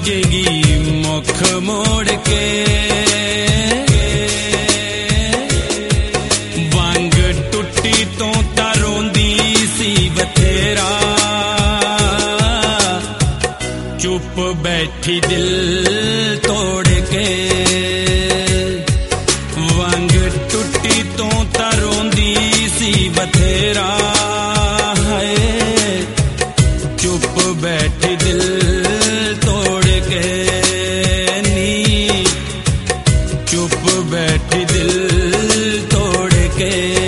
भेजेगी मुख मोड़ के। वंग टुटी तो रोंदी सी बथेरा, चुप बैठी दिल तोड़ के। वंग टुटी तो रोंदी सी बथेरा, है चुप बैठी दिल तोड़ के। नी चुप बैठी दिल तोड़ के।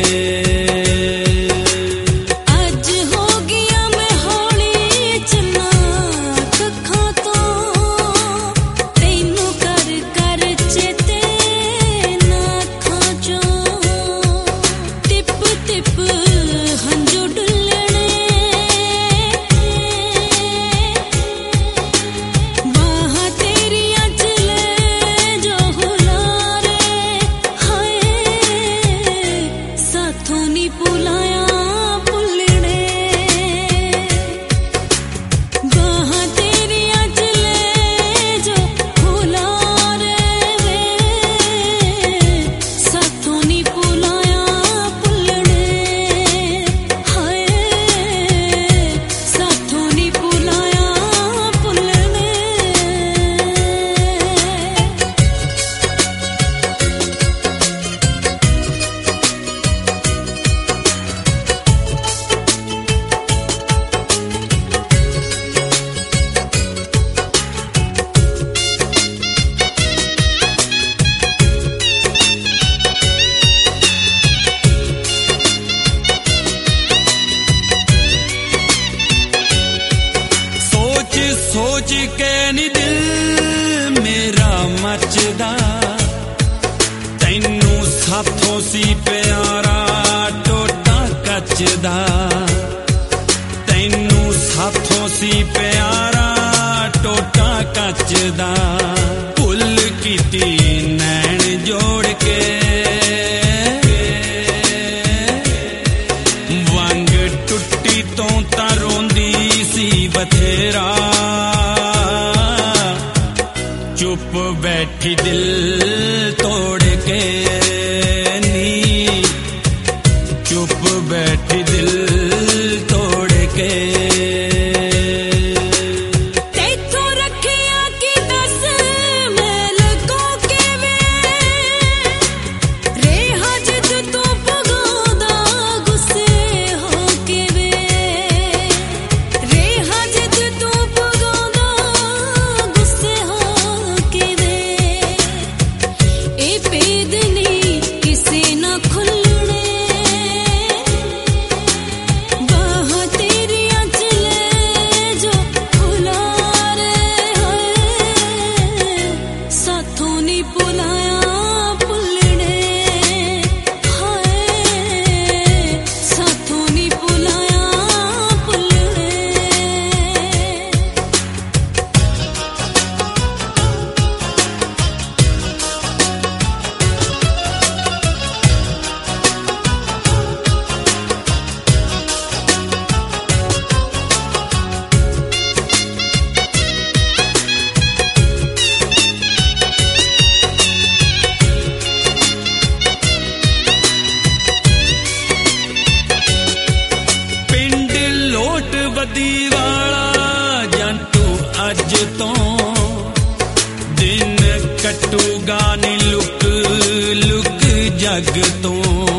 सोच के नी दिल मेरा मचदा, तैनू साथों सी प्यारा टोटा कचदा। तैनू साथों सी प्यारा टोटा कचदा। भुल कीती नैन जोड़ के। वंग टुटी तो रोंदी सी बथेरा, चुप बैठी दिल तोड़ के। नी चुप बैठी दिल तोड़ के। दीवाला जंतु अज तो दिन कटूगा नी लुक लुक जग तो।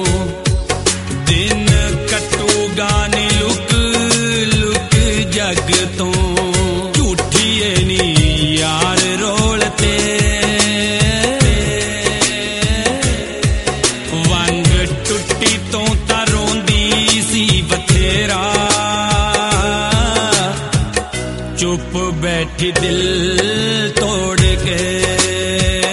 दिन कटूगा नी लुक लुक जग तो। झूठिए नी यार रोलते। वंग टुटी तो रोंदी सी बथेरा, चुप बैठी दिल तोड़ के।